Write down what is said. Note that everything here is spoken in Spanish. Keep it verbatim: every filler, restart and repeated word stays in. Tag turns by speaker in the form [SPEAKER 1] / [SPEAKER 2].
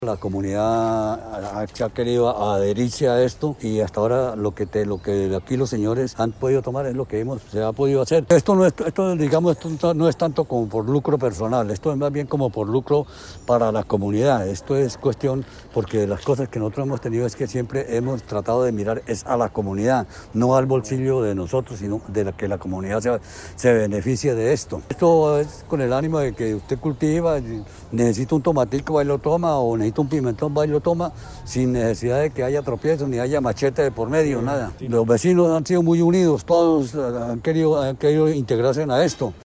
[SPEAKER 1] La comunidad ha, ha querido adherirse a esto y hasta ahora lo que te, lo que aquí los señores han podido tomar es lo que hemos, se ha podido hacer. Esto no es, esto, digamos, esto no es tanto como por lucro personal, esto es más bien como por lucro para la comunidad. Esto es cuestión porque las cosas que nosotros hemos tenido es que siempre hemos tratado de mirar es a la comunidad, no al bolsillo de nosotros, sino de la que la comunidad se, se beneficie de esto. Esto es con el ánimo de que usted cultiva, necesita un tomatico, va y lo toma, o necesita un pimentón, va y lo toma, sin necesidad de que haya tropiezos, ni haya machete de por medio, nada. Los vecinos han sido muy unidos, todos han querido, han querido integrarse a esto.